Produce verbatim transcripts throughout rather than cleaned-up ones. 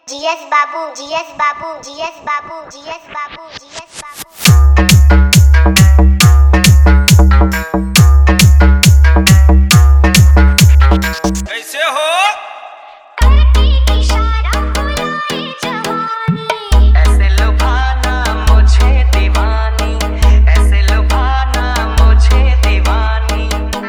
GS Babu GS Babu GS Babu GS Babu GS Babu कैसे हो ऐसे लुभाना मुझे दीवानी, ऐसे लुभाना मुझे दीवानी।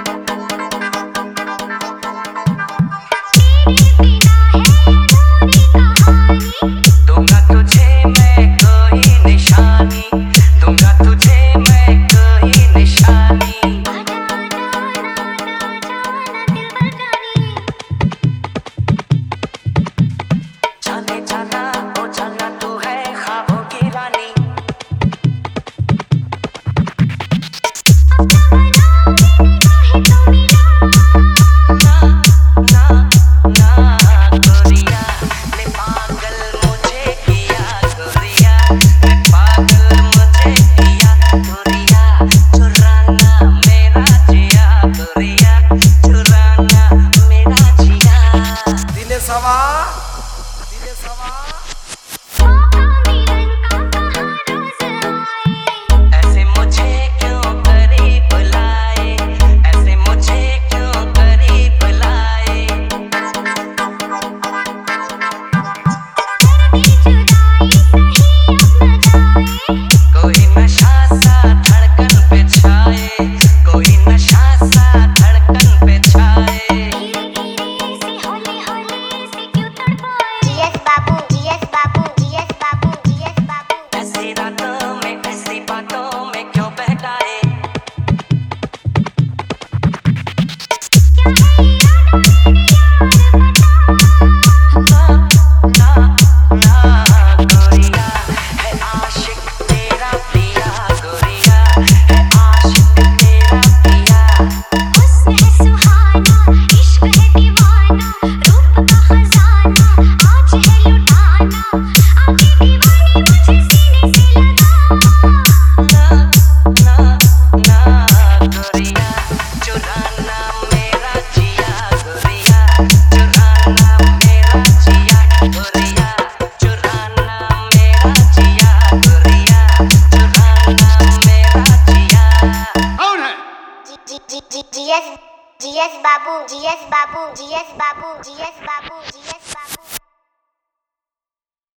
दूंगा तुझे मैं कोई निशानी, दूंगा तुझे मैं कोई निशानी। जाने जाना ओ जाना तू है ख्वाबों की रानी। ना ना ना गोरिया ने पागल मुझे किया, गोरिया ने पागल मुझे किया। गोरिया चुराना मेरा जिया, गोरिया चुराना मेरा जिया। दिले सवा दिले सवा